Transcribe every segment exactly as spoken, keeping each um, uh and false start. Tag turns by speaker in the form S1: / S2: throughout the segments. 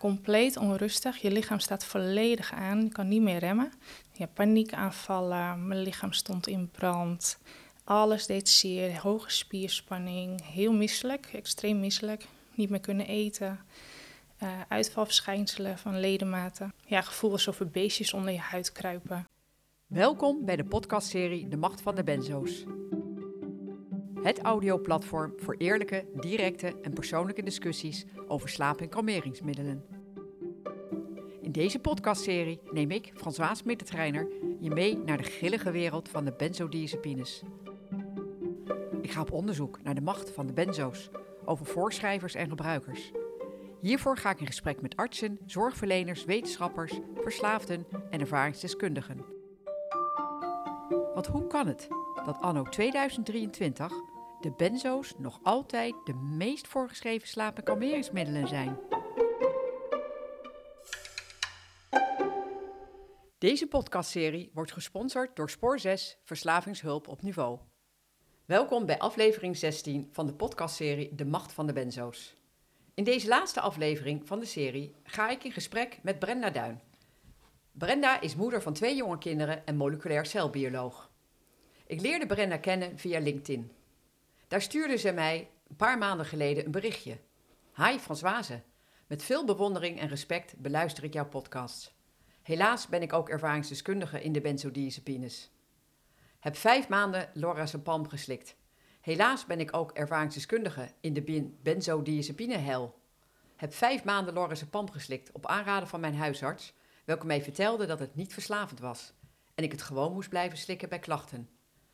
S1: compleet onrustig. Je lichaam staat volledig aan. Je kan niet meer remmen. Je hebt paniekaanvallen. Mijn lichaam stond in brand. Alles deed zeer. Hoge spierspanning. Heel misselijk. Extreem misselijk. Niet meer kunnen eten. Uh, uitvalverschijnselen van ledematen. Ja, gevoel alsof er beestjes onder je huid kruipen.
S2: Welkom bij de podcastserie De Macht van de Benzo's. Het audioplatform voor eerlijke, directe en persoonlijke discussies over slaap- en kalmeringsmiddelen. In deze podcastserie neem ik, Françoise Mittertreiner, je mee naar de grillige wereld van de benzodiazepines. Ik ga op onderzoek naar de macht van de benzo's, over voorschrijvers en gebruikers. Hiervoor ga ik in gesprek met artsen, zorgverleners, wetenschappers, verslaafden en ervaringsdeskundigen. Want hoe kan het dat anno tweeduizend drieëntwintig de benzo's nog altijd de meest voorgeschreven slaap- en kalmeringsmiddelen zijn? Deze podcastserie wordt gesponsord door Spoor zes Verslavingshulp op Niveau. Welkom bij aflevering zestien van de podcastserie De Macht van de Benzo's. In deze laatste aflevering van de serie ga ik in gesprek met Brenda Duin. Brenda is moeder van twee jonge kinderen en moleculair celbioloog. Ik leerde Brenda kennen via LinkedIn. Daar stuurde ze mij een paar maanden geleden een berichtje. Hi Françoise, met veel bewondering en respect beluister ik jouw podcast. Helaas ben ik ook ervaringsdeskundige in de benzodiazepines. Heb vijf maanden lorazepam geslikt. Helaas ben ik ook ervaringsdeskundige in de benzodiazepine-hel. Heb vijf maanden lorazepam geslikt op aanraden van mijn huisarts, welke mij vertelde dat het niet verslavend was en ik het gewoon moest blijven slikken bij klachten.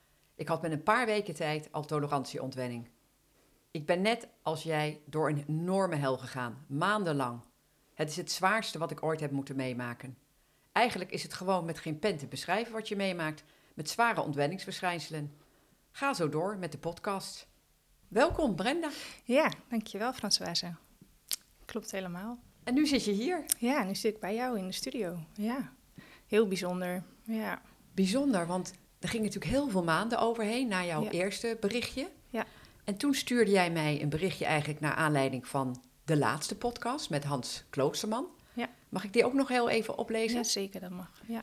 S2: Ik had met een paar weken tijd al tolerantieontwenning. Ik ben net als jij door een enorme hel gegaan, maandenlang. Het is het zwaarste wat ik ooit heb moeten meemaken. Eigenlijk is het gewoon met geen pen te beschrijven wat je meemaakt, met zware ontwenningsverschijnselen. Ga zo door met de podcast. Welkom Brenda.
S1: Ja, dankjewel Françoise. Klopt helemaal.
S2: En nu zit je hier.
S1: Ja, nu zit ik bij jou in de studio. Ja, heel bijzonder. Ja.
S2: Bijzonder, want er gingen natuurlijk heel veel maanden overheen na jouw
S1: ja.
S2: eerste berichtje.
S1: Ja.
S2: En toen stuurde jij mij een berichtje eigenlijk naar aanleiding van de laatste podcast met Hans Kloosterman.
S1: Ja.
S2: Mag ik die ook nog heel even oplezen?
S1: Ja, zeker, dat mag. Ja.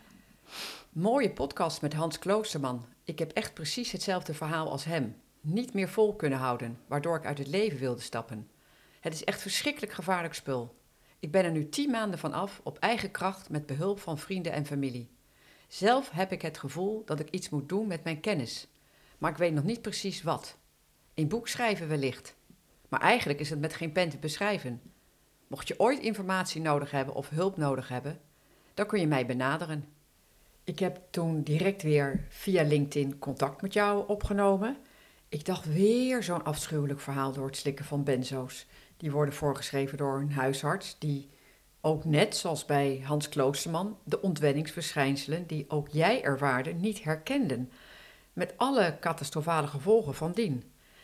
S2: Mooie podcast met Hans Kloosterman. Ik heb echt precies hetzelfde verhaal als hem. Niet meer vol kunnen houden, waardoor ik uit het leven wilde stappen. Het is echt verschrikkelijk gevaarlijk spul. Ik ben er nu tien maanden van af, op eigen kracht, met behulp van vrienden en familie. Zelf heb ik het gevoel dat ik iets moet doen met mijn kennis. Maar ik weet nog niet precies wat. Een boek schrijven wellicht. Maar eigenlijk is het met geen pen te beschrijven. Mocht je ooit informatie nodig hebben of hulp nodig hebben, dan kun je mij benaderen. Ik heb toen direct weer via LinkedIn contact met jou opgenomen. Ik dacht weer zo'n afschuwelijk verhaal door het slikken van benzo's. Die worden voorgeschreven door een huisarts die ook net zoals bij Hans Kloosterman de ontwenningsverschijnselen die ook jij ervaarde niet herkenden. Met alle catastrofale gevolgen van dien.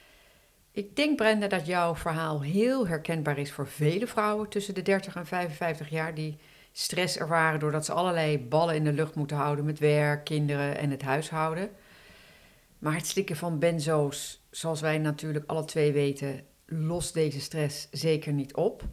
S2: Ik denk, Brenda, dat jouw verhaal heel herkenbaar is voor vele vrouwen tussen de dertig en vijfenvijftig jaar die stress ervaren doordat ze allerlei ballen in de lucht moeten houden met werk, kinderen en het huishouden. Maar het slikken van benzo's, zoals wij natuurlijk alle twee weten, lost deze stress zeker niet op.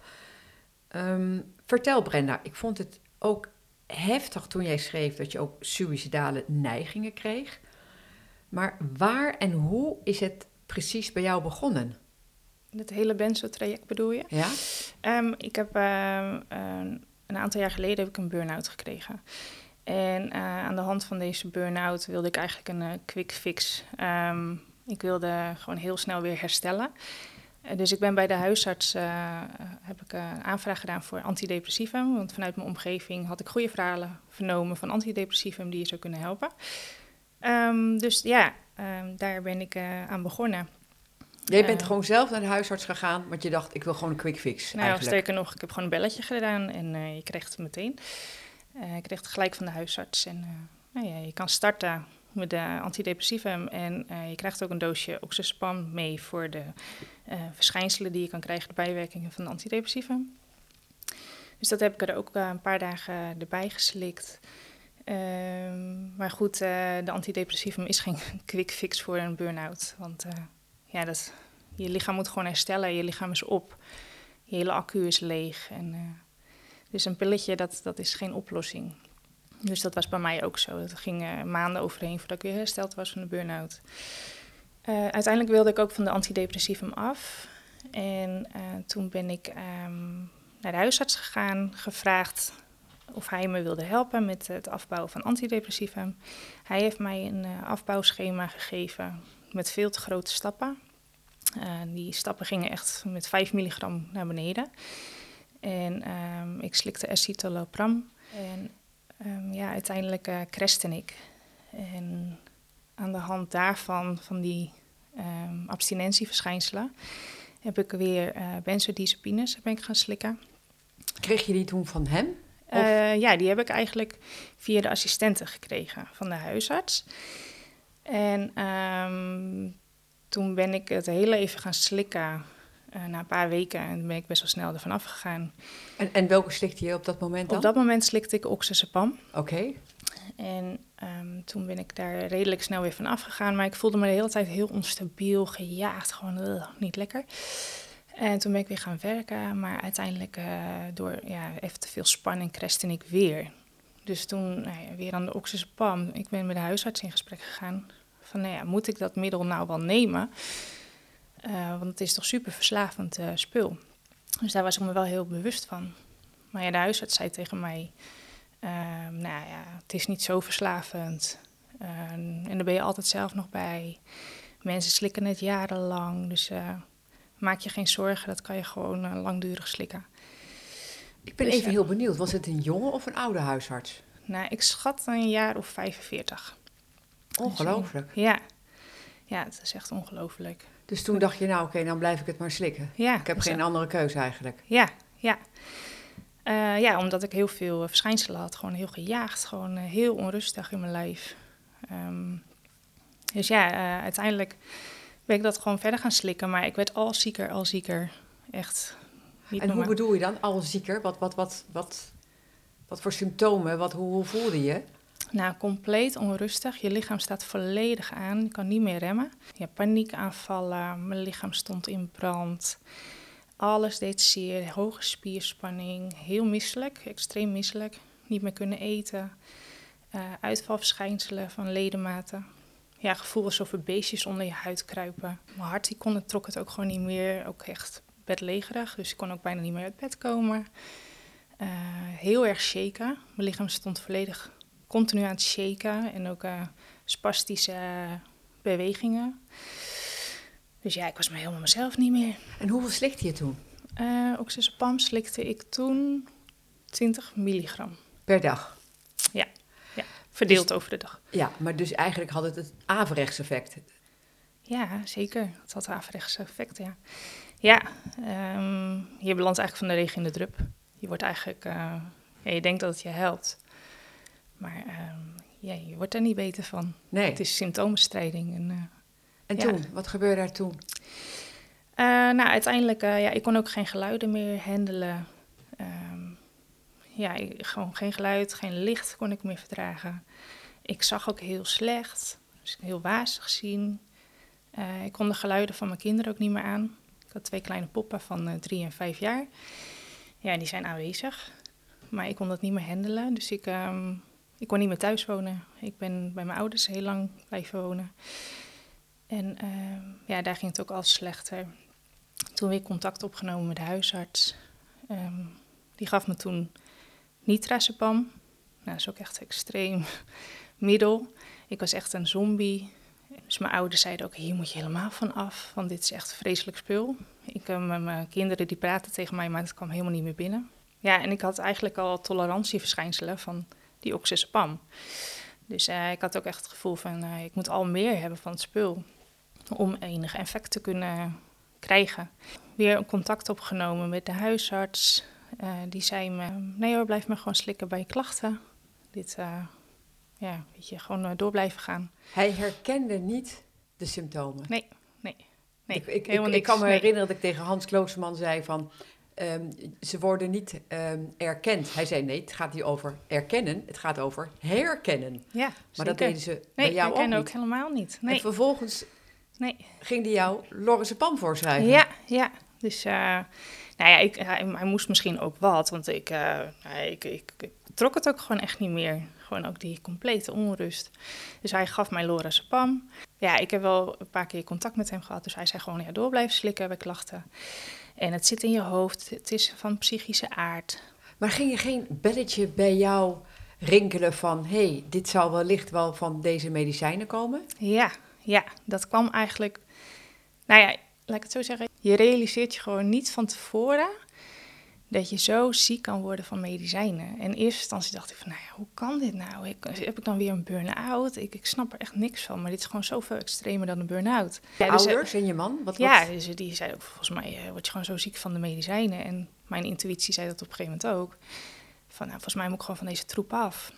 S2: Um, vertel Brenda, ik vond het ook heftig toen jij schreef dat je ook suïcidale neigingen kreeg. Maar waar en hoe is het precies bij jou begonnen?
S1: Het hele benzo-traject bedoel je?
S2: Ja.
S1: Um, ik heb uh, uh, een aantal jaar geleden heb ik een burn-out gekregen. En uh, aan de hand van deze burn-out wilde ik eigenlijk een uh, quick fix. Um, ik wilde gewoon heel snel weer herstellen. Uh, dus ik ben bij de huisarts uh, heb ik uh, een aanvraag gedaan voor antidepressivum. Want vanuit mijn omgeving had ik goede verhalen vernomen van antidepressivum die je zou kunnen helpen. Um, dus ja, um, daar ben ik uh, aan begonnen.
S2: Jij bent uh, gewoon zelf naar de huisarts gegaan, want je dacht, ik wil gewoon een quick fix
S1: nou,
S2: eigenlijk.
S1: Sterker nog, ik heb gewoon een belletje gedaan en uh, je kreeg het meteen. Uh, ik kreeg het gelijk van de huisarts. En uh, nou ja, je kan starten met de antidepressivum en uh, je krijgt ook een doosje oxazepam mee voor de uh, verschijnselen die je kan krijgen, de bijwerkingen van de antidepressivum. Dus dat heb ik er ook uh, een paar dagen erbij geslikt. Uh, maar goed, uh, de antidepressivum is geen quick fix voor een burn-out. Want uh, ja, dat, je lichaam moet gewoon herstellen, je lichaam is op. Je hele accu is leeg en uh, Dus een pilletje, dat, dat is geen oplossing. Dus dat was bij mij ook zo. Het ging uh, maanden overheen voordat ik weer hersteld was van de burn-out. Uh, uiteindelijk wilde ik ook van de antidepressivum af. En uh, toen ben ik um, naar de huisarts gegaan, gevraagd of hij me wilde helpen met het afbouwen van antidepressivum. Hij heeft mij een uh, afbouwschema gegeven met veel te grote stappen. Uh, die stappen gingen echt met vijf milligram naar beneden. En um, ik slikte escitalopram. En um, ja, uiteindelijk uh, crashte ik. En aan de hand daarvan, van die um, abstinentieverschijnselen, heb ik weer uh, benzodiazepines ben ik gaan slikken.
S2: Kreeg je die toen van hem?
S1: Uh, ja, die heb ik eigenlijk via de assistenten gekregen van de huisarts. En um, toen ben ik het heel even gaan slikken. Uh, na een paar weken en ben ik best wel snel ervan afgegaan.
S2: En, en welke slikte je op dat moment dan?
S1: Op dat moment slikte ik oxazepam.
S2: Oké. Okay.
S1: En um, toen ben ik daar redelijk snel weer van afgegaan. Maar ik voelde me de hele tijd heel onstabiel, gejaagd, gewoon uh, niet lekker. En toen ben ik weer gaan werken, maar uiteindelijk uh, door ja, even te veel spanning crashte ik weer. Dus toen nou ja, weer aan de oxazepam. Ik ben met de huisarts in gesprek gegaan. Van nou ja, moet ik dat middel nou wel nemen? Uh, want het is toch super verslavend uh, spul. Dus daar was ik me wel heel bewust van. Maar ja, de huisarts zei tegen mij, uh, nou ja, het is niet zo verslavend. Uh, en daar ben je altijd zelf nog bij. Mensen slikken het jarenlang, dus uh, maak je geen zorgen, dat kan je gewoon uh, langdurig slikken.
S2: Ik ben dus, even uh, heel benieuwd, was het een jonge of een oude huisarts?
S1: Nou, ik schat een jaar of vijfenveertig.
S2: Ongelooflijk.
S1: Dus, ja. ja, het is echt ongelooflijk.
S2: Dus toen dacht je, nou oké, okay, dan blijf ik het maar slikken.
S1: Ja,
S2: ik heb geen andere keuze eigenlijk.
S1: Ja, ja. Uh, ja, omdat ik heel veel verschijnselen had. Gewoon heel gejaagd, gewoon uh, heel onrustig in mijn lijf. Um, dus ja, uh, uiteindelijk ben ik dat gewoon verder gaan slikken. Maar ik werd al zieker, al zieker. Echt niet
S2: En
S1: normaal.
S2: hoe bedoel je dan, al zieker? Wat, wat, wat, wat, wat voor symptomen? Wat, hoe, hoe voelde je?
S1: Nou, compleet onrustig. Je lichaam staat volledig aan. Je kan niet meer remmen. Je hebt paniekaanvallen. Mijn lichaam stond in brand. Alles deed zeer. Hoge spierspanning. Heel misselijk. Extreem misselijk. Niet meer kunnen eten. Uh, uitvalverschijnselen van ledematen. Ja, gevoel alsof er beestjes onder je huid kruipen. Mijn hart die kon, het trok het ook gewoon niet meer. Ook echt bedlegerig. Dus ik kon ook bijna niet meer uit bed komen. Uh, heel erg shaken. Mijn lichaam stond volledig continu aan het shaken en ook uh, spastische uh, bewegingen. Dus ja, ik was me helemaal mezelf niet meer.
S2: En hoeveel slikte je toen?
S1: Uh, oxazepam slikte ik toen twintig milligram.
S2: Per dag?
S1: Ja, ja. Verdeeld
S2: dus,
S1: over de dag.
S2: Ja, maar dus eigenlijk had het het averechts effect.
S1: Ja, zeker. Het had averechts effect, ja. Ja, um, je belandt eigenlijk van de regen in de drup. Je wordt eigenlijk, uh, ja, je denkt dat het je helpt. Maar um, ja, je wordt er niet beter van.
S2: Nee.
S1: Het is symptoombestrijding. En, uh,
S2: en
S1: ja.
S2: toen? Wat gebeurde daar toen?
S1: Uh, nou, uiteindelijk, uh, ja, ik kon ook geen geluiden meer handelen. Um, ja, ik, gewoon geen geluid, geen licht kon ik meer verdragen. Ik zag ook heel slecht, dus heel wazig zien. Uh, ik kon de geluiden van mijn kinderen ook niet meer aan. Ik had twee kleine poppen van uh, drie en vijf jaar. Ja, die zijn aanwezig. Maar ik kon dat niet meer handelen, dus ik... Um, Ik kon niet meer thuis wonen. Ik ben bij mijn ouders heel lang blijven wonen. En uh, ja, daar ging het ook al slechter. Toen weer contact opgenomen met de huisarts. Um, die gaf me toen nitrazepam. Nou, dat is ook echt een extreem middel. Ik was echt een zombie. Dus mijn ouders zeiden ook, hier moet je helemaal van af. Want dit is echt een vreselijk spul. Ik, uh, mijn kinderen die praten tegen mij, maar het kwam helemaal niet meer binnen. Ja, en ik had eigenlijk al tolerantieverschijnselen van... die oxazepam. Dus uh, ik had ook echt het gevoel van... Uh, ik moet al meer hebben van het spul... om enig effect te kunnen krijgen. Weer contact opgenomen met de huisarts. Uh, die zei me... nee hoor, blijf maar gewoon slikken bij je klachten. Dit, uh, ja, weet je, gewoon uh, door blijven gaan.
S2: Hij herkende niet de symptomen?
S1: Nee, nee. nee
S2: ik, ik,
S1: helemaal
S2: ik,
S1: niks.
S2: Ik kan me
S1: nee.
S2: herinneren dat ik tegen Hans Kloosterman zei van... Um, ze worden niet um, erkend. Hij zei nee, het gaat niet over erkennen, het gaat over herkennen.
S1: Ja,
S2: maar
S1: zeker.
S2: dat deden ze
S1: nee,
S2: bij jou ook niet.
S1: Nee, ook helemaal niet. Nee.
S2: En vervolgens
S1: nee.
S2: ging die jou lorazepam voorschrijven.
S1: Ja, ja, Dus uh, nou ja, ik, hij, hij moest misschien ook wat, want ik, uh, nou, ik, ik, ik trok het ook gewoon echt niet meer. Gewoon ook die complete onrust. Dus hij gaf mij lorazepam. Ja, ik heb wel een paar keer contact met hem gehad. Dus hij zei gewoon, ja, door blijven slikken bij klachten. En het zit in je hoofd, het is van psychische aard.
S2: Maar ging er geen belletje bij jou rinkelen van... hé, hey, dit zou wellicht wel van deze medicijnen komen?
S1: Ja, ja, dat kwam eigenlijk... Nou ja, laat ik het zo zeggen. Je realiseert je gewoon niet van tevoren... dat je zo ziek kan worden van medicijnen. En in eerste instantie dacht ik van, nou ja, hoe kan dit nou? Ik, heb ik dan weer een burn-out? Ik, ik snap er echt niks van, maar dit is gewoon zoveel extremer dan een burn-out.
S2: Je
S1: Ja, dus,
S2: ouders en je man? Wat,
S1: ja,
S2: wat?
S1: dus die zei ook, volgens mij uh, word je gewoon zo ziek van de medicijnen. En mijn intuïtie zei dat op een gegeven moment ook. Van, nou, volgens mij moet ik gewoon van deze troep af.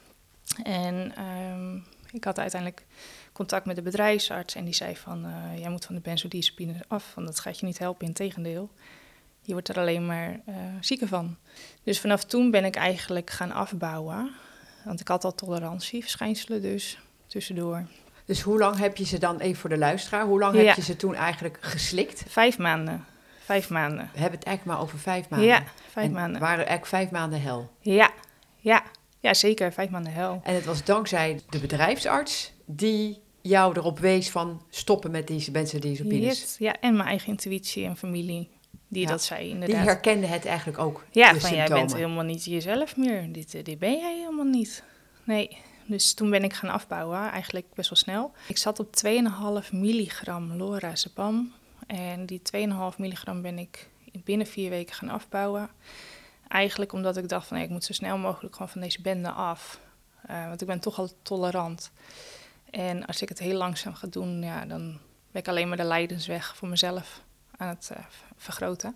S1: En um, ik had uiteindelijk contact met de bedrijfsarts en die zei van, uh, jij moet van de benzodiazepine af, want dat gaat je niet helpen, integendeel. Je wordt er alleen maar uh, zieker van. Dus vanaf toen ben ik eigenlijk gaan afbouwen. Want ik had al tolerantieverschijnselen dus tussendoor.
S2: Dus hoe lang heb je ze dan, even voor de luisteraar... hoe lang ja. heb je ze toen eigenlijk geslikt?
S1: Vijf maanden. Vijf maanden.
S2: We hebben het eigenlijk maar over vijf maanden.
S1: Ja, vijf
S2: en
S1: maanden.
S2: waren eigenlijk vijf maanden hel?
S1: Ja, ja. Ja, zeker. Vijf maanden hel.
S2: En het was dankzij de bedrijfsarts die jou erop wees van stoppen met die benzodiazepines.
S1: Yes, ja, en mijn eigen intuïtie en familie. Die ja, dat zei inderdaad.
S2: Die herkende het eigenlijk ook,
S1: ja,
S2: de
S1: van
S2: symptomen.
S1: Jij bent helemaal niet jezelf meer. Dit, dit ben jij helemaal niet. Nee, dus toen ben ik gaan afbouwen, eigenlijk best wel snel. Ik zat op twee komma vijf milligram lorazepam. En die twee komma vijf milligram ben ik binnen vier weken gaan afbouwen. Eigenlijk omdat ik dacht van, nee, ik moet zo snel mogelijk gewoon van deze bende af. Uh, want ik ben toch al tolerant. En als ik het heel langzaam ga doen, ja, dan ben ik alleen maar de lijdensweg voor mezelf aan het uh, vergroten.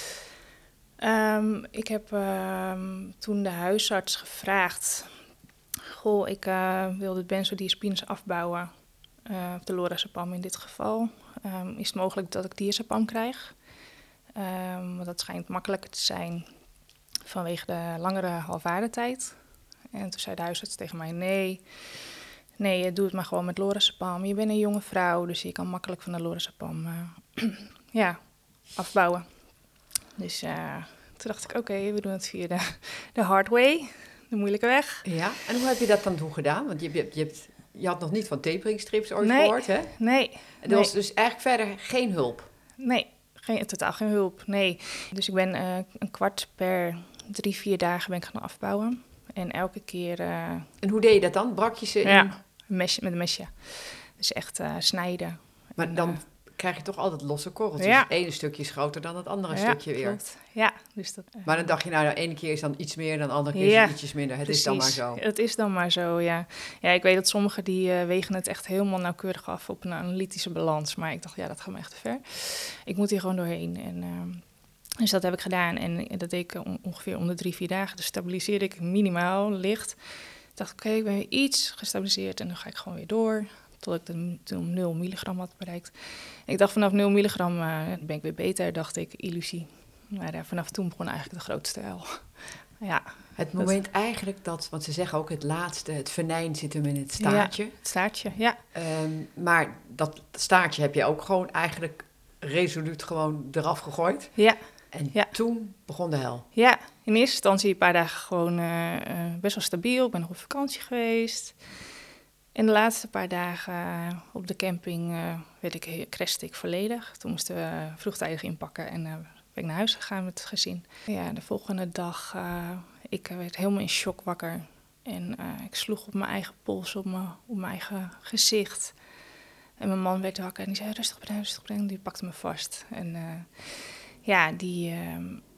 S1: Um, ik heb uh, toen de huisarts gevraagd... Goh, ik uh, wil de benzodiazepines afbouwen. Uh, de lorazepam in dit geval. Um, is het mogelijk dat ik diazepam krijg? Um, want dat schijnt makkelijker te zijn vanwege de langere halfwaardetijd. En toen zei de huisarts tegen mij, nee... Nee, doe het maar gewoon met lorazepam. Je bent een jonge vrouw, dus je kan makkelijk van de lorazepam uh, ja, afbouwen. Dus uh, toen dacht ik, oké, okay, we doen het via de, de hard way, de moeilijke weg.
S2: Ja, en hoe heb je dat dan toen gedaan? Want je, je, je, hebt, je had nog niet van taperingstrips ooit
S1: nee,
S2: gehoord, hè?
S1: Nee.
S2: En er
S1: nee.
S2: was dus eigenlijk verder geen hulp?
S1: Nee, geen, totaal geen hulp, nee. Dus ik ben uh, een kwart per drie, vier dagen ben ik gaan afbouwen. En elke keer... Uh,
S2: en hoe deed je dat dan? Brak je ze in?
S1: Ja, mesje, met een mesje. Dus echt uh, snijden.
S2: Maar
S1: en,
S2: dan
S1: uh,
S2: krijg je toch altijd losse korreltjes.
S1: Ja.
S2: Het ene stukje is groter dan het andere
S1: ja,
S2: stukje weer.
S1: Klopt. Ja, dus dat, uh,
S2: maar dan dacht je, nou, de ene keer is dan iets meer, dan de andere keer
S1: ja,
S2: is ietsjes minder. Het
S1: precies.
S2: is dan maar zo.
S1: Het is dan maar zo, ja. Ja, ik weet dat sommigen die uh, wegen het echt helemaal nauwkeurig af op een analytische balans. Maar ik dacht, ja, dat gaat me echt te ver. Ik moet hier gewoon doorheen. En... Uh, Dus dat heb ik gedaan en dat deed ik ongeveer om de drie, vier dagen. Dus stabiliseerde ik minimaal licht. Ik dacht, oké, okay, ik ben weer iets gestabiliseerd en dan ga ik gewoon weer door. Tot ik de, toen nul milligram had bereikt. En ik dacht, vanaf nul milligram uh, ben ik weer beter, dacht ik, illusie. Maar uh, vanaf toen begon eigenlijk de grootste hel. Ja,
S2: het moment dat... eigenlijk dat, want ze zeggen ook het laatste, het venijn zit hem in het staartje.
S1: Ja, het staartje, ja.
S2: Um, maar dat staartje heb je ook gewoon eigenlijk resoluut gewoon eraf gegooid.
S1: Ja.
S2: En
S1: ja.
S2: toen begon de hel.
S1: Ja, in eerste instantie een paar dagen gewoon uh, uh, best wel stabiel. Ik ben nog op vakantie geweest. En de laatste paar dagen uh, op de camping uh, werd ik, crashte ik volledig. Toen moesten we uh, vroegtijdig inpakken en uh, ben ik naar huis gegaan met het gezin. Ja, de volgende dag, uh, ik werd helemaal in shock wakker. En uh, ik sloeg op mijn eigen pols, op mijn, op mijn eigen gezicht. En mijn man werd wakker en die zei, rustig brengen, rustig brengen. Die pakte me vast. En... Uh, Ja, die, uh,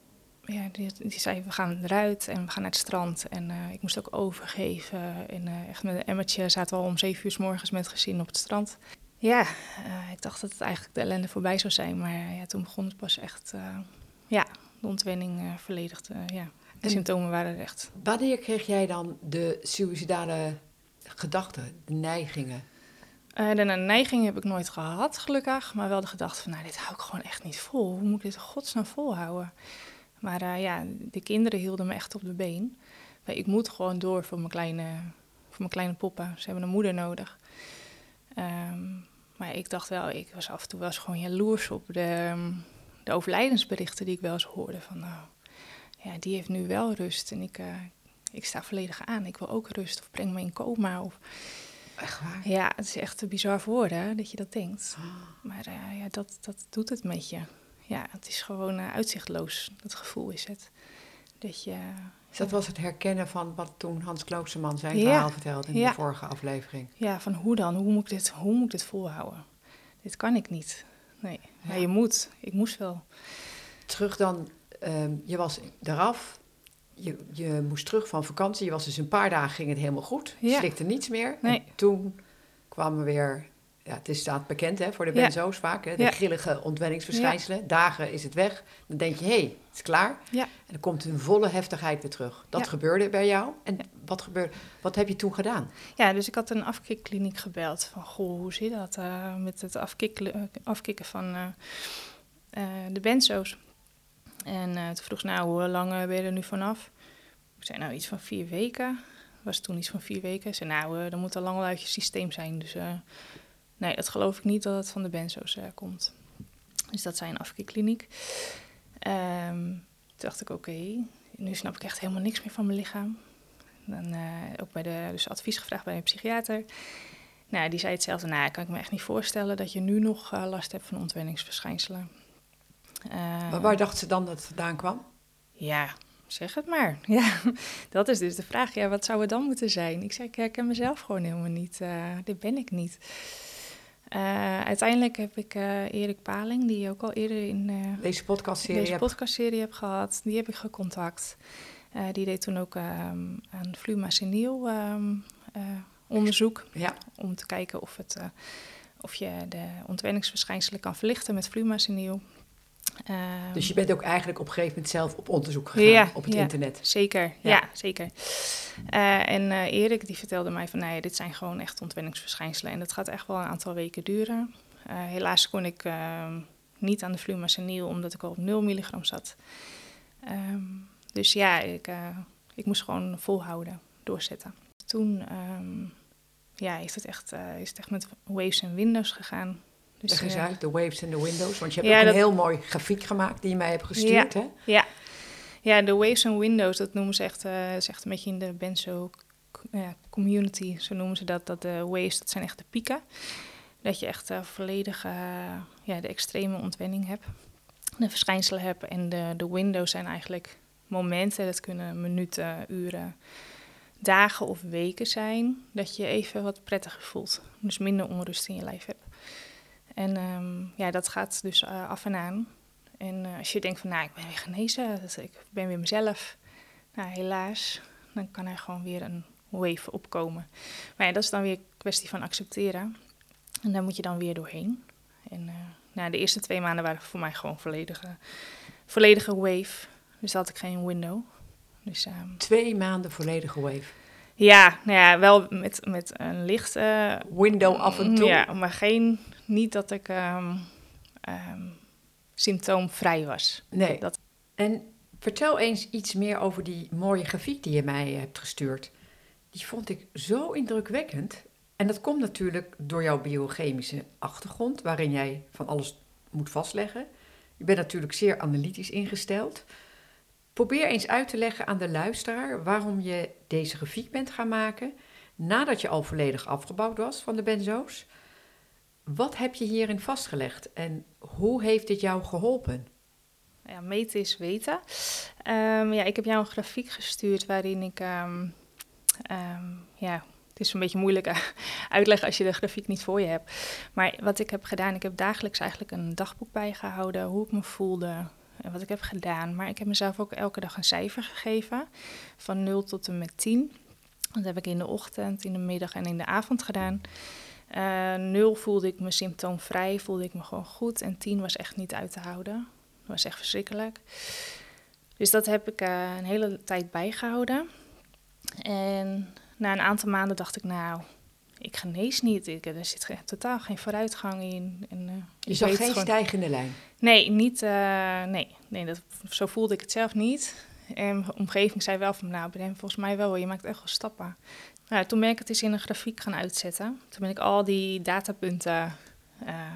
S1: ja die, die zei, we gaan eruit en we gaan naar het strand. En uh, ik moest ook overgeven. En uh, echt met een emmertje zaten we al om zeven uur 's morgens met het gezin op het strand. Ja, uh, ik dacht dat het eigenlijk de ellende voorbij zou zijn. Maar uh, ja, toen begon het pas echt, uh, ja, de ontwenning uh, volledig te, uh, ja. De en symptomen waren er echt.
S2: Wanneer kreeg jij dan de suïcidale gedachten, de neigingen?
S1: Uh, de neiging heb ik nooit gehad, gelukkig. Maar wel de gedachte van, nou, dit hou ik gewoon echt niet vol. Hoe moet ik dit in godsnaam volhouden? Maar uh, ja, de kinderen hielden me echt op de been. Maar ik moet gewoon door voor mijn kleine, voor mijn kleine poppen. Ze hebben een moeder nodig. Um, maar ik dacht wel, ik was af en toe wel eens gewoon jaloers op de, de overlijdensberichten die ik wel eens hoorde. Van nou, ja, die heeft nu wel rust en ik, uh, ik sta volledig aan. Ik wil ook rust of breng me in coma. Of...
S2: Echt waar?
S1: Ja, het is echt te bizar voor woorden dat je dat denkt.
S2: Oh.
S1: Maar uh, ja, dat, dat doet het met je. Ja, het is gewoon uh, uitzichtloos. Dat gevoel is het. Dat je...
S2: Dus dat was het herkennen van wat toen Hans Kloosterman zijn
S1: ja.
S2: verhaal vertelde in
S1: ja.
S2: de vorige aflevering.
S1: Ja, van hoe dan? Hoe moet ik dit, hoe moet ik dit volhouden? Dit kan ik niet. Nee, ja. Maar je moet. Ik moest wel.
S2: Terug dan, um, je was eraf, je, je moest terug van vakantie. Je was dus een paar dagen, ging het helemaal goed. Je
S1: ja.
S2: slikte niets meer.
S1: Nee.
S2: En toen kwamen weer, ja, het is staat bekend hè, voor de benzo's ja. vaak, hè, de ja. grillige ontwenningsverschijnselen. Ja. Dagen is het weg. Dan denk je, hé, hey, het is klaar.
S1: Ja.
S2: En dan komt een volle heftigheid weer terug. Dat ja. gebeurde bij jou. En ja. wat, gebeurde, wat heb je toen gedaan?
S1: Ja, dus ik had een afkikkliniek gebeld. Van, goh, hoe zit dat uh, met het afkikken, afkikken van uh, uh, de benzo's? En uh, toen vroeg ze, nou, hoe lang uh, ben je er nu vanaf? Ik zei, nou, iets van vier weken. Was toen iets van vier weken. Ik zei, nou, uh, dat moet al lang wel uit je systeem zijn. Dus uh, nee, dat geloof ik niet dat het van de benzo's uh, komt. Dus dat zei een afkikkliniek. Um, toen dacht ik, oké, okay, nu snap ik echt helemaal niks meer van mijn lichaam. Dan uh, ook bij de, dus advies gevraagd bij een psychiater. Nou, die zei hetzelfde. Nou, kan ik me echt niet voorstellen dat je nu nog uh, last hebt van ontwenningsverschijnselen.
S2: Uh, maar waar dacht ze dan dat het vandaan kwam?
S1: Ja, zeg het maar. Ja, dat is dus de vraag. Ja, wat zou het dan moeten zijn? Ik zei, ik herken mezelf gewoon helemaal niet. Uh, dit ben ik niet. Uh, uiteindelijk heb ik uh, Erik Paling, die je ook al eerder in uh,
S2: deze podcastserie,
S1: deze podcastserie heb gehad. Die heb ik gecontact. Uh, die deed toen ook uh, aan flumacenil um, uh, onderzoek.
S2: Ja. Om
S1: te kijken of, het, uh, of je de ontwenningsverschijnselen kan verlichten met flumacenil.
S2: Um, dus je bent ook eigenlijk op een gegeven moment zelf op onderzoek gegaan
S1: ja,
S2: op het
S1: ja,
S2: internet?
S1: Zeker, ja, ja zeker. Uh, en uh, Erik die vertelde mij van, nou ja, dit zijn gewoon echt ontwenningsverschijnselen. En dat gaat echt wel een aantal weken duren. Uh, helaas kon ik uh, niet aan de flumacenil, omdat ik al op nul milligram zat. Um, dus ja, ik, uh, ik moest gewoon volhouden, doorzetten. Toen um, ja, is, het echt, uh, is het echt met waves en windows gegaan.
S2: Dus, Leg eens uh, uit, de waves en de windows. Want je hebt ja, ook een dat... heel mooi grafiek gemaakt die je mij hebt gestuurd,
S1: ja,
S2: hè?
S1: Ja, ja, de waves en windows, dat noemen ze echt, uh, is echt een beetje in de benzo uh, community. Zo noemen ze dat, dat de waves, dat zijn echt de pieken. Dat je echt uh, volledig uh, ja, de extreme ontwenning hebt. De verschijnselen hebt. En de, de windows zijn eigenlijk momenten, dat kunnen minuten, uren, dagen of weken zijn, dat je even wat prettiger voelt. Dus minder onrust in je lijf hebt. En um, ja, dat gaat dus uh, af en aan. En uh, als je denkt van, nou, ik ben weer genezen, dat, ik ben weer mezelf. Nou, helaas, dan kan er gewoon weer een wave opkomen. Maar ja, dat is dan weer een kwestie van accepteren. En daar moet je dan weer doorheen. En uh, nou, de eerste twee maanden waren voor mij gewoon volledige, volledige wave. Dus had ik geen window. Dus, um,
S2: Twee maanden volledige wave?
S1: Ja, nou ja, wel met, met een lichte...
S2: window af en toe?
S1: Ja, maar geen, niet dat ik um, um, symptoomvrij was.
S2: Nee.
S1: Dat...
S2: En vertel eens iets meer over die mooie grafiek die je mij hebt gestuurd. Die vond ik zo indrukwekkend. En dat komt natuurlijk door jouw biochemische achtergrond, waarin jij van alles moet vastleggen. Je bent natuurlijk zeer analytisch ingesteld. Probeer eens uit te leggen aan de luisteraar waarom je deze grafiek bent gaan maken, nadat je al volledig afgebouwd was van de benzo's. Wat heb je hierin vastgelegd en hoe heeft dit jou geholpen?
S1: Ja, meten is weten. Um, ja, ik heb jou een grafiek gestuurd waarin ik... Um, um, ja, het is een beetje moeilijk uitleggen als je de grafiek niet voor je hebt. Maar wat ik heb gedaan, ik heb dagelijks eigenlijk een dagboek bijgehouden, hoe ik me voelde en wat ik heb gedaan. Maar ik heb mezelf ook elke dag een cijfer gegeven, van nul tot en met tien. Dat heb ik in de ochtend, in de middag en in de avond gedaan. Uh, nul voelde ik me symptoomvrij, voelde ik me gewoon goed. En tien was echt niet uit te houden. Dat was echt verschrikkelijk. Dus dat heb ik uh, een hele tijd bijgehouden. En na een aantal maanden dacht ik, nou, ik genees niet. Ik, er zit geen, totaal geen vooruitgang in. En, uh,
S2: je zag geen gewoon... stijgende lijn?
S1: Nee, niet, uh, nee, nee dat, zo voelde ik het zelf niet. En mijn omgeving zei wel van, nou, Bren, volgens mij wel, je maakt echt wel stappen. Nou, toen ben ik het eens in een grafiek gaan uitzetten. Toen ben ik al die datapunten uh,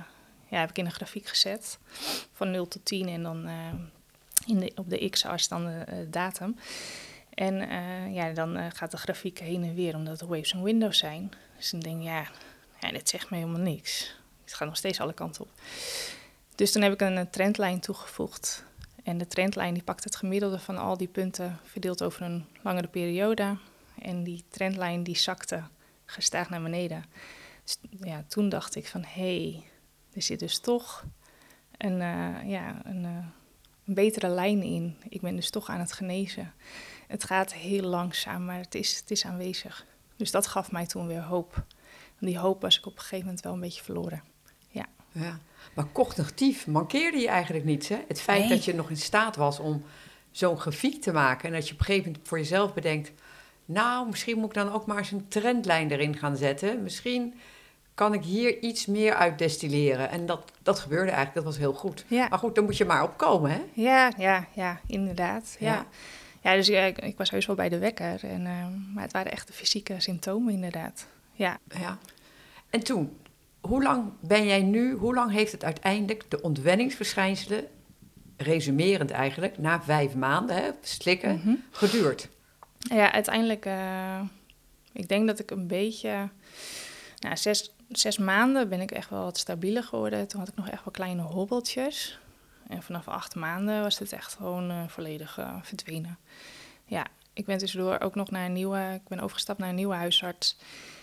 S1: ja, heb ik in een grafiek gezet van nul tot tien en dan uh, in de, op de x-as dan de uh, datum. En uh, ja, dan uh, gaat de grafiek heen en weer, omdat het waves en windows zijn. Dus dan denk ik, ja, ja, dit zegt me helemaal niks. Het gaat nog steeds alle kanten op. Dus toen heb ik een, een trendlijn toegevoegd. En de trendlijn die pakt het gemiddelde van al die punten verdeeld over een langere periode. En die trendlijn die zakte gestaag naar beneden. Dus ja, toen dacht ik van, hé, hey, er zit dus toch een, uh, ja, een, uh, een betere lijn in. Ik ben dus toch aan het genezen. Het gaat heel langzaam, maar het is, het is aanwezig. Dus dat gaf mij toen weer hoop. En die hoop was ik op een gegeven moment wel een beetje verloren. Ja.
S2: Ja. Maar cognitief mankeerde je eigenlijk niets, hè? Het feit nee. dat je nog in staat was om zo'n grafiek te maken en dat je op een gegeven moment voor jezelf bedenkt, nou, misschien moet ik dan ook maar eens een trendlijn erin gaan zetten. Misschien kan ik hier iets meer uit destilleren. En dat, dat gebeurde eigenlijk, dat was heel goed. Ja. Maar goed, dan moet je maar opkomen, hè?
S1: Ja, ja, ja, inderdaad. Ja, ja. ja dus ja, ik, ik was heus wel bij de wekker. En, uh, maar het waren echt de fysieke symptomen, inderdaad. Ja.
S2: ja. En toen, hoe lang ben jij nu, hoe lang heeft het uiteindelijk de ontwenningsverschijnselen, resumerend eigenlijk, na vijf maanden, hè, slikken, mm-hmm. geduurd?
S1: Ja, uiteindelijk, uh, ik denk dat ik een beetje, nou, zes, zes maanden ben ik echt wel wat stabieler geworden. Toen had ik nog echt wel kleine hobbeltjes. En vanaf acht maanden was het echt gewoon uh, volledig uh, verdwenen. Ja, ik ben tussendoor ook nog naar een nieuwe, ik ben overgestapt naar een nieuwe huisarts.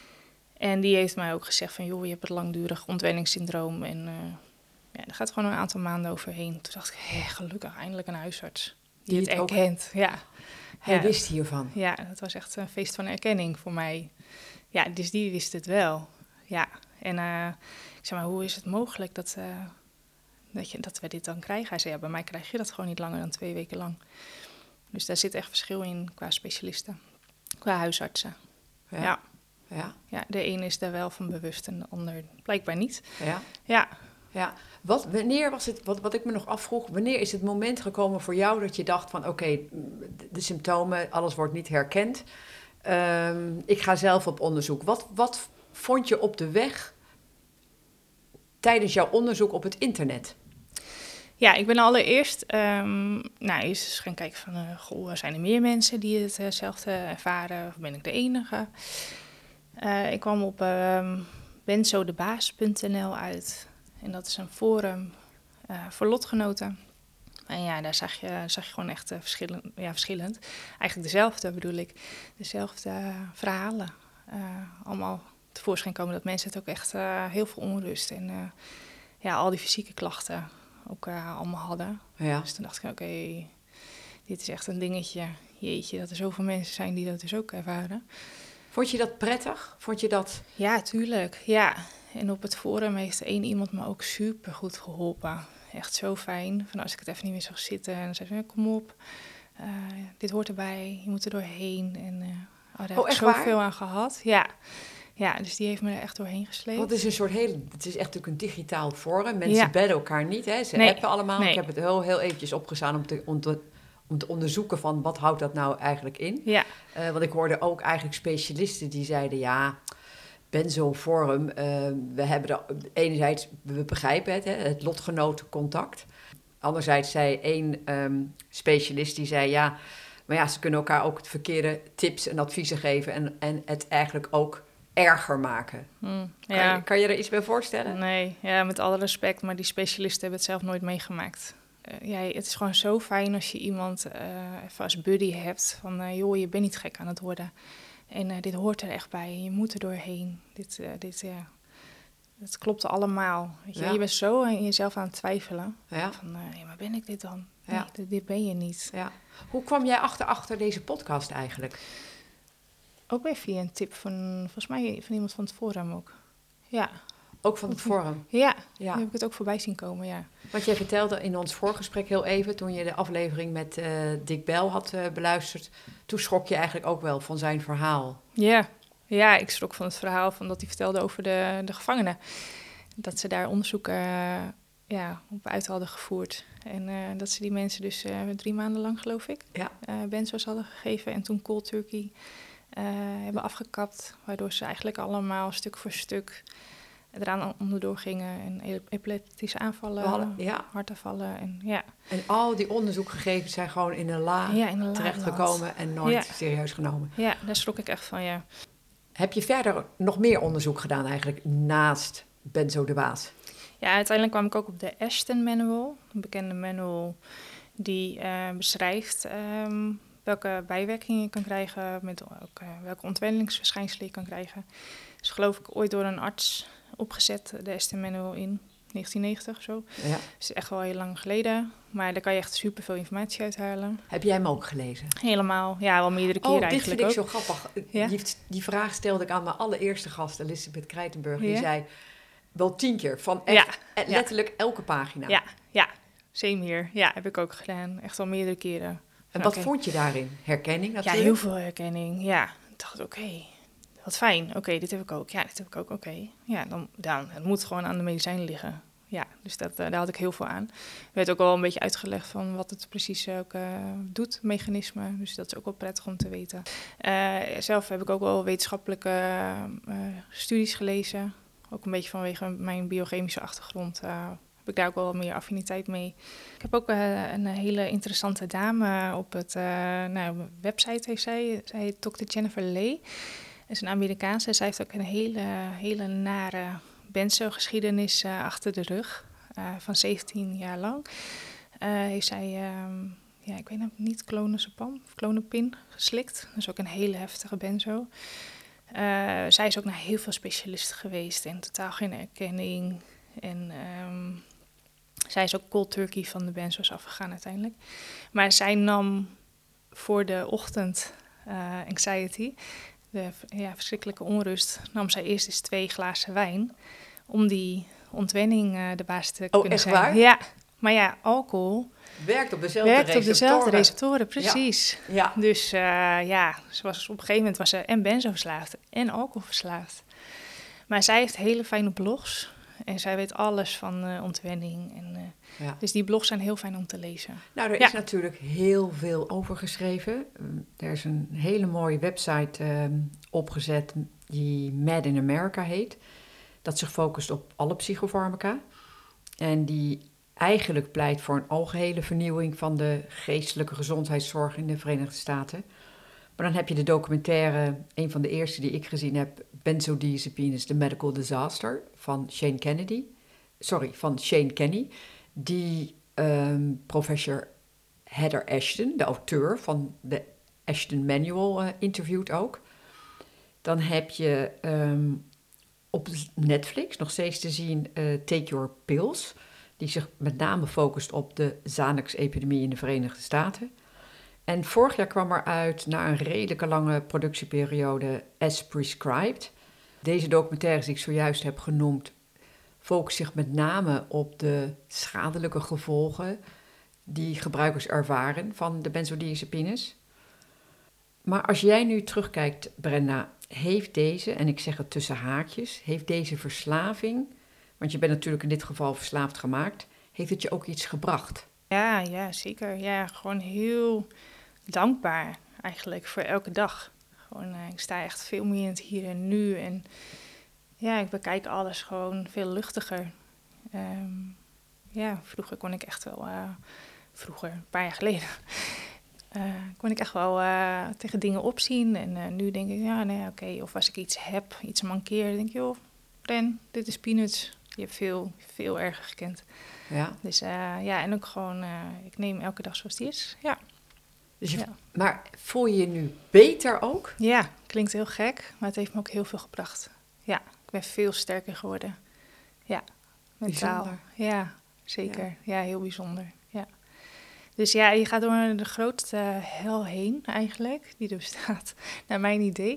S1: En die heeft mij ook gezegd van, joh, je hebt het langdurig ontwenningssyndroom. En uh, ja, daar gaat gewoon een aantal maanden overheen. Toen dacht ik, hé, gelukkig, eindelijk een huisarts die, die het erkent. Ook... Ja.
S2: Hij ja, wist hiervan.
S1: Ja, dat was echt een feest van erkenning voor mij. Ja, dus die wist het wel. Ja, en uh, ik zei maar, hoe is het mogelijk dat, uh, dat, je, dat we dit dan krijgen? Hij zei, ja, bij mij krijg je dat gewoon niet langer dan twee weken lang. Dus daar zit echt verschil in qua specialisten, qua huisartsen. Ja. ja. Ja. ja, de een is daar wel van bewust en de ander blijkbaar niet.
S2: Ja.
S1: Ja.
S2: Ja. Wat, wanneer was het, wat, wat ik me nog afvroeg, wanneer is het moment gekomen voor jou dat je dacht van oké, okay, de symptomen, alles wordt niet herkend. Um, ik ga zelf op onderzoek. Wat, wat vond je op de weg tijdens jouw onderzoek op het internet?
S1: Ja, ik ben allereerst um, nou, eens gaan kijken van, uh, goh, zijn er meer mensen die hetzelfde uh, ervaren of ben ik de enige? Uh, ik kwam op uh, benzodebaas punt n l uit. En dat is een forum uh, voor lotgenoten. En ja, daar zag je, zag je gewoon echt uh, verschillend, ja, verschillend. Eigenlijk dezelfde bedoel ik. Dezelfde uh, verhalen. Uh, allemaal tevoorschijn komen dat mensen het ook echt uh, heel veel onrust. En uh, ja, al die fysieke klachten ook uh, allemaal hadden.
S2: Ja.
S1: Dus toen dacht ik, oké, okay, dit is echt een dingetje. Jeetje, dat er zoveel mensen zijn die dat dus ook ervaren.
S2: Vond je dat prettig? Vond je dat?
S1: Ja, tuurlijk. Ja. En op het forum heeft één iemand me ook super goed geholpen. Echt zo fijn. Van als ik het even niet meer zag zitten. En dan zei ze, ja, kom op. Uh, dit hoort erbij. Je moet er doorheen. En uh, oh, daar
S2: oh,
S1: heb ik zoveel aan gehad. Ja. Ja, dus die heeft me er echt doorheen gesleept.
S2: Want het is een soort hele, het is echt natuurlijk een digitaal forum. Mensen ja. bedden elkaar niet, hè. Ze nee. appen allemaal. Nee. Ik heb het heel, heel eventjes opgestaan om te, om te om te onderzoeken van wat houdt dat nou eigenlijk in.
S1: Ja.
S2: Uh, want ik hoorde ook eigenlijk specialisten die zeiden, ja, benzoforum, uh, we hebben er enerzijds, we begrijpen het, hè, het lotgenotencontact. Anderzijds zei één um, specialist die zei, ja, maar ja, ze kunnen elkaar ook het verkeerde tips en adviezen geven en, en het eigenlijk ook erger maken.
S1: Hmm,
S2: kan,
S1: ja.
S2: je, kan je er iets bij voorstellen?
S1: Nee, ja, met alle respect, maar die specialisten hebben het zelf nooit meegemaakt. Uh, ja, het is gewoon zo fijn als je iemand uh, even als buddy hebt van, uh, joh, je bent niet gek aan het worden. En uh, dit hoort er echt bij, je moet er doorheen. Dit, uh, dit, uh, het klopt allemaal. Weet je? Ja. Je bent zo in jezelf aan het twijfelen.
S2: Ja.
S1: Van, uh, ja, maar ben ik dit dan?
S2: Ja.
S1: Nee, dit, dit ben je niet.
S2: Ja. Hoe kwam jij achter, achter deze podcast eigenlijk?
S1: Ook weer via een tip van, volgens mij van iemand van het forum ook. Ja.
S2: Ook van het forum?
S1: Ja, ja. Nu heb ik het ook voorbij zien komen, ja.
S2: Want jij vertelde in ons voorgesprek heel even, toen je de aflevering met uh, Dick Bel had uh, beluisterd, toen schrok je eigenlijk ook wel van zijn verhaal.
S1: Ja, ja, ik schrok van het verhaal van dat hij vertelde over de, de gevangenen. Dat ze daar onderzoek uh, ja, op uit hadden gevoerd. En uh, dat ze die mensen dus uh, drie maanden lang, geloof ik,
S2: ja.
S1: uh, benzo's hadden gegeven en toen cold turkey uh, hebben afgekapt. Waardoor ze eigenlijk allemaal stuk voor stuk eraan onderdoor gingen. En epileptische aanvallen,
S2: Hadden, ja.
S1: hartaanvallen. En, ja.
S2: en al die onderzoekgegevens zijn gewoon in een la,
S1: ja, in een la
S2: terechtgekomen en nooit ja. serieus genomen.
S1: Ja, daar schrok ik echt van, ja.
S2: Heb je verder nog meer onderzoek gedaan eigenlijk naast benzodiazepanes?
S1: Ja, uiteindelijk kwam ik ook op de Ashton Manual. Een bekende manual die uh, beschrijft um, welke bijwerkingen je kan krijgen, met ook, uh, welke ontwenningsverschijnselen je kan krijgen. Dus geloof ik ooit door een arts opgezet, de Ashton Manual in negentien negentig of zo.
S2: Ja.
S1: Dus echt wel heel lang geleden. Maar daar kan je echt super veel informatie uithalen.
S2: Heb jij hem ook gelezen?
S1: Helemaal, ja, wel meerdere keer
S2: oh,
S1: eigenlijk
S2: dit vind
S1: ook.
S2: ik zo grappig.
S1: Ja?
S2: Die, die vraag stelde ik aan mijn allereerste gast, Elisabeth Krijtenburg. Die
S1: ja?
S2: zei wel tien keer, van echt,
S1: ja.
S2: letterlijk ja. elke pagina.
S1: Ja, ja, same hier. Ja, heb ik ook gedaan. Echt al meerdere keren.
S2: En wat okay. vond je daarin? Herkenning natuurlijk?
S1: Ja, heel veel herkenning. Ja, ik dacht, oké, okay, wat fijn. Oké, okay, dit heb ik ook. Ja, dit heb ik ook. Oké. Okay. Ja, dan, dan het moet gewoon aan de medicijnen liggen. Ja, dus dat, uh, daar had ik heel veel aan. Er werd ook wel een beetje uitgelegd van wat het precies ook uh, doet, mechanisme. Dus dat is ook wel prettig om te weten. Uh, zelf heb ik ook wel wetenschappelijke uh, studies gelezen. Ook een beetje vanwege mijn biochemische achtergrond uh, heb ik daar ook wel meer affiniteit mee. Ik heb ook uh, een hele interessante dame op het uh, nou, website, heeft zij. Zij heet dokter Jennifer Lee. Dat is een Amerikaanse. Zij heeft ook een hele, hele nare benzo-geschiedenis uh, achter de rug. Uh, van zeventien jaar lang. Uh, heeft zij, um, ja, ik weet nog niet, clonazepam of clonopin geslikt. Dat is ook een hele heftige benzo. Uh, zij is ook naar heel veel specialisten geweest en totaal geen erkenning. En um, zij is ook cold turkey van de benzo's afgegaan uiteindelijk. Maar zij nam voor de ochtend uh, anxiety, de ja, verschrikkelijke onrust, nam zij eerst eens twee glazen wijn om die ontwenning uh, de baas te
S2: oh,
S1: kunnen
S2: echt
S1: zijn.
S2: Waar?
S1: Ja, maar ja, alcohol
S2: werkt op dezelfde
S1: werkt
S2: receptoren.
S1: op dezelfde receptoren, precies.
S2: Ja. Ja.
S1: Dus uh, ja, ze was, op een gegeven moment was ze en benzo-verslaafd en alcoholverslaafd. Maar zij heeft hele fijne blogs en zij weet alles van uh, ontwenning. En, uh, ja. Dus die blogs zijn heel fijn om te lezen.
S2: Nou, er
S1: ja.
S2: is natuurlijk heel veel over geschreven. Um, er is een hele mooie website um, opgezet die Mad in America heet. Dat zich focust op alle psychofarmaca. En die eigenlijk pleit voor een algehele vernieuwing van de geestelijke gezondheidszorg in de Verenigde Staten. Maar dan heb je de documentaire, een van de eerste die ik gezien heb, Benzodiazepines, The Medical Disaster, van Shane Kennedy. Sorry, van Shane Kenny. Die um, professor Heather Ashton, de auteur van de Ashton Manual, uh, interviewt ook. Dan heb je um, op Netflix nog steeds te zien uh, Take Your Pills, die zich met name focust op de Xanax-epidemie in de Verenigde Staten. En vorig jaar kwam er uit, na een redelijke lange productieperiode, As Prescribed. Deze documentaires die ik zojuist heb genoemd, focussen zich met name op de schadelijke gevolgen die gebruikers ervaren van de benzodiazepines. Maar als jij nu terugkijkt, Brenda, heeft deze, en ik zeg het tussen haakjes, heeft deze verslaving, want je bent natuurlijk in dit geval verslaafd gemaakt, heeft het je ook iets gebracht?
S1: Ja, ja, zeker. Ja, gewoon heel dankbaar eigenlijk voor elke dag. Gewoon, uh, ik sta echt veel meer in het hier en nu en ja, ik bekijk alles gewoon veel luchtiger. Um, ja, vroeger kon ik echt wel, uh, vroeger, een paar jaar geleden, uh, kon ik echt wel uh, tegen dingen opzien. En uh, nu denk ik, ja, nee, oké. Okay. Of als ik iets heb, iets mankeer, dan denk ik, joh, Ren, dit is peanuts. Je hebt veel, veel erger gekend.
S2: Ja.
S1: Dus uh, ja, en ook gewoon, uh, ik neem elke dag zoals die is. Ja.
S2: Dus je,
S1: ja.
S2: Maar voel je je nu beter ook?
S1: Ja, klinkt heel gek, maar het heeft me ook heel veel gebracht. Ja, ik ben veel sterker geworden. Ja, mentaal.
S2: Bijzonder.
S1: Ja, zeker. Ja. ja, heel bijzonder. Ja. Dus ja, je gaat door de grootste hel heen eigenlijk, die er bestaat, naar mijn idee.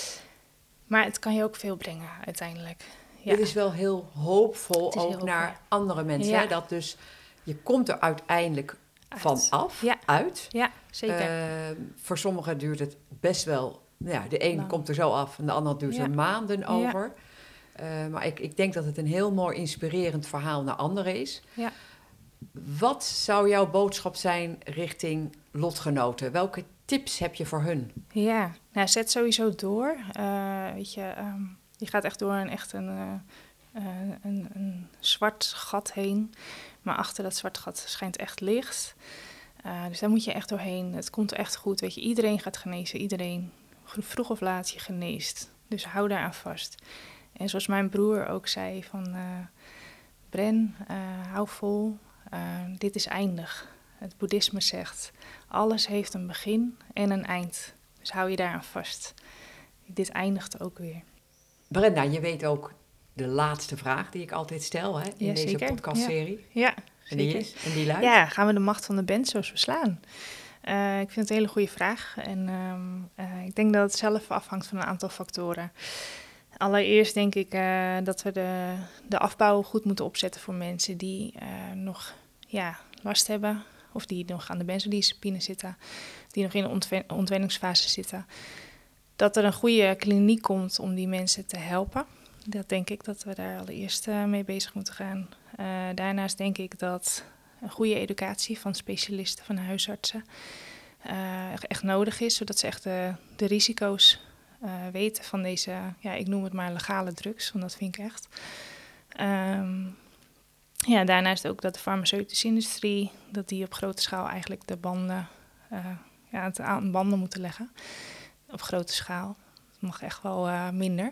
S1: Maar het kan je ook veel brengen uiteindelijk. Ja.
S2: Dit is wel heel hoopvol
S1: is
S2: ook
S1: heel
S2: naar
S1: hoopvol.
S2: andere mensen.
S1: Ja.
S2: Hè? Dat dus, je komt er uiteindelijk
S1: Uit.
S2: vanaf,
S1: ja.
S2: uit.
S1: Ja, zeker.
S2: Uh, voor sommigen duurt het best wel, ja, de een
S1: Lang.
S2: komt er zo af en de ander duurt
S1: ja.
S2: er maanden over.
S1: Ja.
S2: Uh, maar ik, ik denk dat het een heel mooi inspirerend verhaal naar anderen is.
S1: Ja.
S2: Wat zou jouw boodschap zijn richting lotgenoten? Welke tips heb je voor hun?
S1: Ja, nou, zet sowieso door. Uh, weet je, um, je gaat echt door een echt een uh, uh, een, een zwart gat heen. Maar achter dat zwart gat schijnt echt licht. Uh, dus daar moet je echt doorheen. Het komt echt goed. Weet je, iedereen gaat genezen. Iedereen, vroeg of laat, je geneest. Dus hou daar aan vast. En zoals mijn broer ook zei van... Uh, Bren, uh, hou vol. Uh, dit is eindig. Het boeddhisme zegt... alles heeft een begin en een eind. Dus hou je daar aan vast. Dit eindigt ook weer.
S2: Brenda, je weet ook de laatste vraag die ik altijd stel hè, in
S1: ja,
S2: deze
S1: zeker.
S2: podcastserie.
S1: Ja, ja
S2: en die is? En die luidt?
S1: Ja, gaan we de macht van de benzo's verslaan? Uh, ik vind het een hele goede vraag. En um, uh, ik denk dat het zelf afhangt van een aantal factoren. Allereerst denk ik uh, dat we de, de afbouw goed moeten opzetten voor mensen die uh, nog ja, last hebben. Of die nog aan de benzodiazepine zitten. Die nog in de ontwen- ontwenningsfase zitten. Dat er een goede kliniek komt om die mensen te helpen. Dat denk ik dat we daar allereerst uh, mee bezig moeten gaan. Uh, daarnaast denk ik dat een goede educatie van specialisten, van huisartsen, uh, echt nodig is. Zodat ze echt de, de risico's uh, weten van deze, ja, ik noem het maar legale drugs. Want dat vind ik echt. Um, ja, daarnaast ook dat de farmaceutische industrie, dat die op grote schaal eigenlijk de banden, uh, ja, het aan banden moeten leggen. Op grote schaal. Dat mag echt wel uh, minder.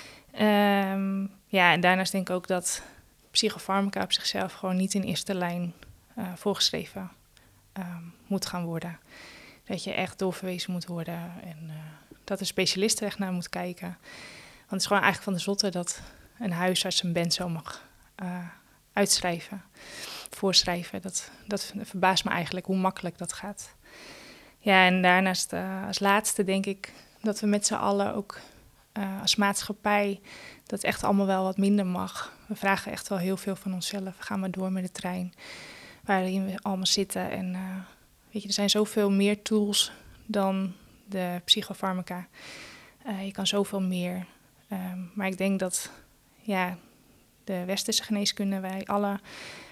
S1: Um, ja, en daarnaast denk ik ook dat psychofarmaca op zichzelf gewoon niet in eerste lijn uh, voorgeschreven um, moet gaan worden. Dat je echt doorverwezen moet worden en uh, dat een specialist er echt naar moet kijken. Want het is gewoon eigenlijk van de zotte dat een huisarts een benzo mag uh, uitschrijven, voorschrijven. Dat, dat verbaast me eigenlijk hoe makkelijk dat gaat. Ja, en daarnaast uh, als laatste denk ik dat we met z'n allen ook uh, als maatschappij dat echt allemaal wel wat minder mag. We vragen echt wel heel veel van onszelf. We gaan maar door met de trein waarin we allemaal zitten. En uh, weet je, er zijn zoveel meer tools dan de psychofarmaca. Uh, je kan zoveel meer. Um, maar ik denk dat ja, de westerse geneeskunde, wij alle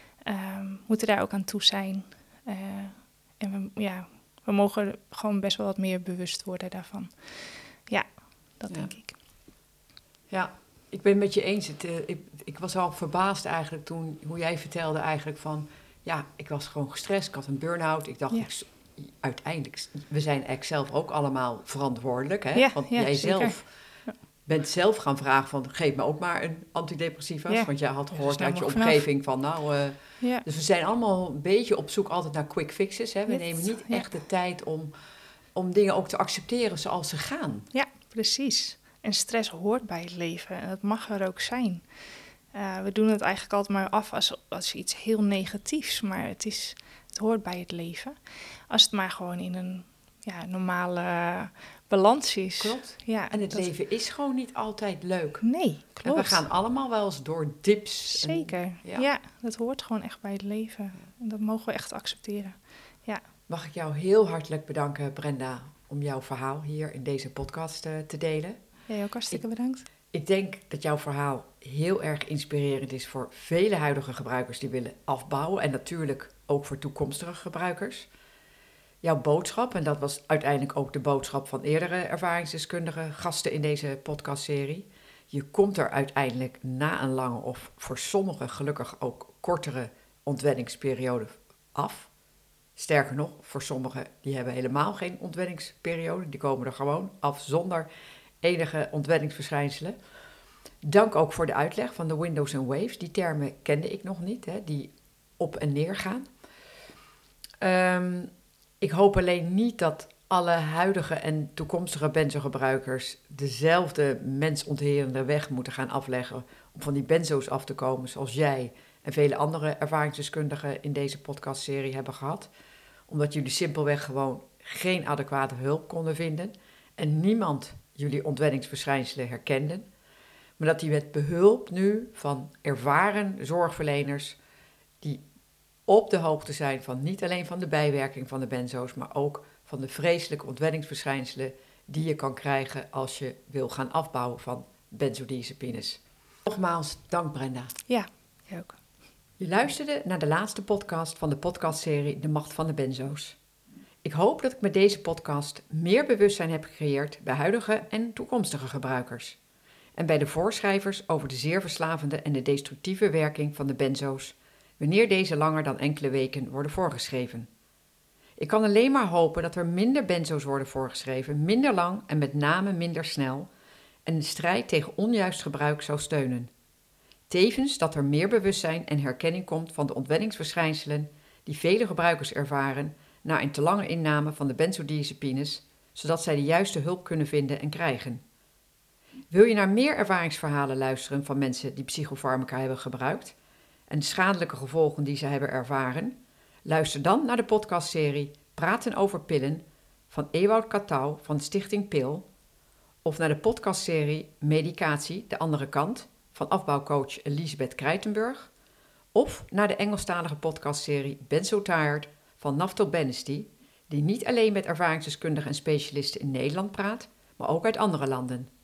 S1: um, moeten daar ook aan toe zijn. Uh, en we, ja, we mogen gewoon best wel wat meer bewust worden daarvan. Ja, dat ja. denk ik.
S2: Ja, ik ben het met je eens. Het, uh, ik, ik was al verbaasd eigenlijk toen, hoe jij vertelde eigenlijk van... Ja, ik was gewoon gestrest, ik had een burn-out. Ik dacht, ja. ik, uiteindelijk, we zijn eigenlijk zelf ook allemaal verantwoordelijk. Hè?
S1: Ja,
S2: want
S1: ja,
S2: jij
S1: zeker.
S2: zelf bent zelf gaan vragen van... geef me ook maar een antidepressivas. Ja. Want jij had gehoord ja, uit je omgeving vanaf. van nou... Uh, ja. Dus we zijn allemaal een beetje op zoek altijd naar quick fixes. Hè? We yes. nemen niet echt ja. de tijd om, om dingen ook te accepteren zoals ze gaan.
S1: Ja, precies. En stress hoort bij het leven en dat mag er ook zijn. Uh, we doen het eigenlijk altijd maar af als, als iets heel negatiefs, maar het, is, het hoort bij het leven. Als het maar gewoon in een ja, normale balans is.
S2: Klopt.
S1: Ja,
S2: en het
S1: dat...
S2: leven is gewoon niet altijd leuk.
S1: Nee, klopt.
S2: En we gaan allemaal wel eens door dips.
S1: Zeker,
S2: en,
S1: ja. ja. Dat hoort gewoon echt bij het leven. En dat mogen we echt accepteren. Ja.
S2: Mag ik jou heel hartelijk bedanken, Brenda, om jouw verhaal hier in deze podcast uh, te delen.
S1: Jij ook hartstikke bedankt.
S2: Ik denk dat jouw verhaal heel erg inspirerend is voor vele huidige gebruikers die willen afbouwen. En natuurlijk ook voor toekomstige gebruikers. Jouw boodschap, en dat was uiteindelijk ook de boodschap van eerdere ervaringsdeskundige gasten in deze podcastserie. Je komt er uiteindelijk na een lange of voor sommigen gelukkig ook kortere ontwenningsperiode af. Sterker nog, voor sommigen die hebben helemaal geen ontwenningsperiode. Die komen er gewoon af zonder enige ontwenningsverschijnselen. Dank ook voor de uitleg van de windows en waves. Die termen kende ik nog niet, hè, die op en neer gaan. Um, ik hoop alleen niet dat alle huidige en toekomstige benzogebruikers dezelfde mensontherende weg moeten gaan afleggen om van die benzo's af te komen zoals jij en vele andere ervaringsdeskundigen in deze podcastserie hebben gehad. Omdat jullie simpelweg gewoon geen adequate hulp konden vinden en niemand jullie ontwenningsverschijnselen herkenden. Maar dat die met behulp nu van ervaren zorgverleners die op de hoogte zijn van niet alleen van de bijwerking van de benzo's, maar ook van de vreselijke ontwenningsverschijnselen die je kan krijgen als je wil gaan afbouwen van benzodiazepines. Nogmaals, dank Brenda.
S1: Ja, jij ook.
S2: Je luisterde naar de laatste podcast van de podcastserie De Macht van de Benzo's. Ik hoop dat ik met deze podcast meer bewustzijn heb gecreëerd bij huidige en toekomstige gebruikers. en bij de voorschrijvers over de zeer verslavende en de destructieve werking van de benzo's, wanneer deze langer dan enkele weken worden voorgeschreven. Ik kan alleen maar hopen dat er minder benzo's worden voorgeschreven, minder lang en met name minder snel, en de strijd tegen onjuist gebruik zou steunen. Tevens dat er meer bewustzijn en herkenning komt van de ontwenningsverschijnselen die vele gebruikers ervaren na een te lange inname van de benzodiazepines, zodat zij de juiste hulp kunnen vinden en krijgen. Wil je naar meer ervaringsverhalen luisteren van mensen die psychofarmaca hebben gebruikt en de schadelijke gevolgen die ze hebben ervaren? Luister dan naar de podcastserie Praten over pillen van Ewout Katouw van Stichting Pil, of naar de podcastserie Medicatie, de andere kant van afbouwcoach Elisabeth Krijtenburg, of naar de Engelstalige podcastserie Ben So Tired van Naftal Benesty, die niet alleen met ervaringsdeskundigen en specialisten in Nederland praat, maar ook uit andere landen.